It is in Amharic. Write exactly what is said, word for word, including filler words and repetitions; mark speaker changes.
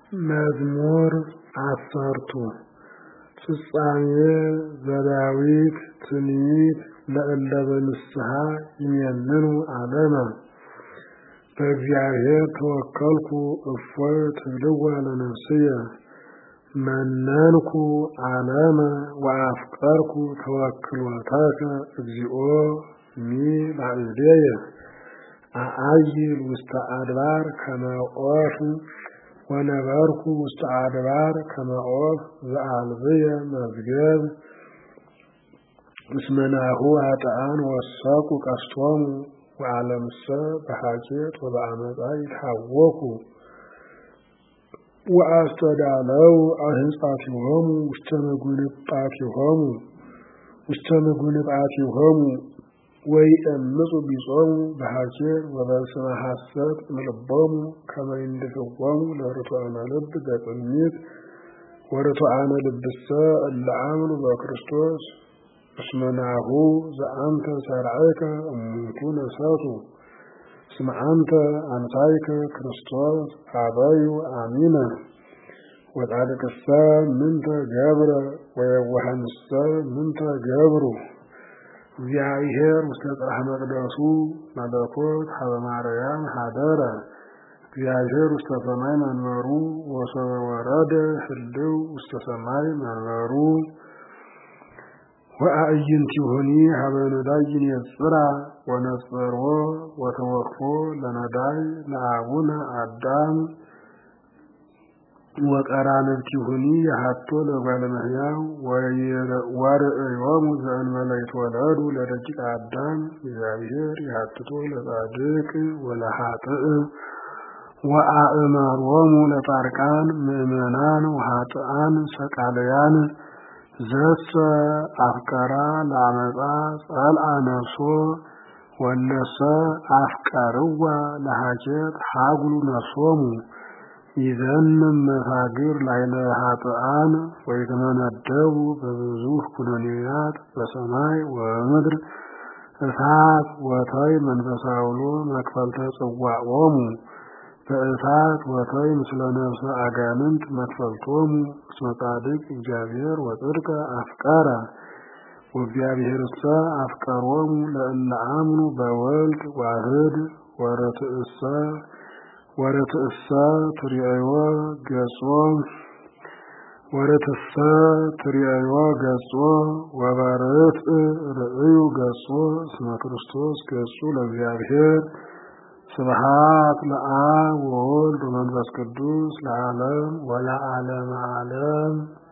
Speaker 1: መዝሙር አሰርቱ ፍጻሜ ዘዳዊት ትንቢት ለእለ በንስሐ ይሜልሉ ዓለመ በእግዚአብሔር ተወከልኩ እፎይ ትብልዋ ለነፍስየ መነንኩ ዓለመ ወአፍቀርኩ ተወክሎተከ እግዚኦ ሚላዕሌየ አአይል ውስተ አድባር ከመ ዖፍ ወነበርኩ ውስተ አድባር ከመ ዖፍ ዘአልብየ መዝገብ እስመ ናሁ ኃጥኣን ወሰቁ ቀስቶሙ ወዓለምሰ በሐኬት ወበአመፃ ይትሐወኩ ወአስተዳለው አህንጻቲሆሙ ውስተ መጉንጳቲሆሙ ውስተ መጉንጳቲሆሙ ወይእምፁ ቢጾሙ በሐኬት ወበስመ ሐሰት እምልቦሙ ከመ ይንድፍዎሙ ለርቱዓነ ልብ በቅንዓት ወርቱዓነ ልብሰ እለ አምኑ በክርስቶስ እስመ ናሁ ዘአንተ ሠራይከ እሙንቱ ነሰቱ እስመ አንተ አንሣእከ ክርስቶስ ኀበዩ አሚነ ወጻድቅሰ ምንተ ገብረ ወየዋሃንሰ ምንተ ገብሩ እግዚአብሔር ውስተ ጽርሐ መቅደሱ መለኮት ሀበ ማርያም ሀደረ እግዚአብሔር ውስተ ሰማይ መንበሩ ወሶበ ወረደ ህልው ውስተ ሰማይ መንበሩ ወአዕይንቲሁኒ ሀበ ነዳይ ይነጽራ ወነጽርዎ ወተወክፎ ለነዳይ ለአቡነ አዳም ወቀራንብቲሁኒ የሀቶ ለእጓለ እመሕያው ወርእዮሙ ዘእንበለ ይትወለዱ ለደቂቀ አዳም እግዚአብሔር የሀትቶ ለጻድቅ ወለኃጥእ ወአእመሮሙ ለጻድቃን ምእመናን ወኃጥኣን ሰቃልያን ዘሰ አፍቀራ ለአመፃ ጸልአ ነፍሶ ወለሰ አፍቀርዋ ለሐኬት ሀጉሉ ነፍሶሙ ይዘንም መሳግር ላይለ ኃጥኣን ወይትመነደቡ በብዙሕ ኩነኔያት በሰማይ ወምድር እሳት ወተይ መንፈሳውሎ መክፈልተ ጽዋዖሙ በእሳት ወተይ ምስለ ነፍሰ አጋንንት መክፈልቶሙ እስመ ጻድቅ እግዚአብሔር ወጽድቀ አፍቀረ ወእግዚአብሔርሰ አፍቀሮሙ ለእለ አምኑ በወልድ ዋህድ ወረትእሰ ወረትእሰ ትርእዮ ገጾ ወረትእሰ ትርእዮ ገጾ ወበርትዕ ርእዩ ገጾ እስመ ክርስቶስ ገጹ ለእግዚአብሔር ስብሐት ለአብ ወወልድ ወመንፈስ ቅዱስ ለዓለም ወለዓለመ ዓለም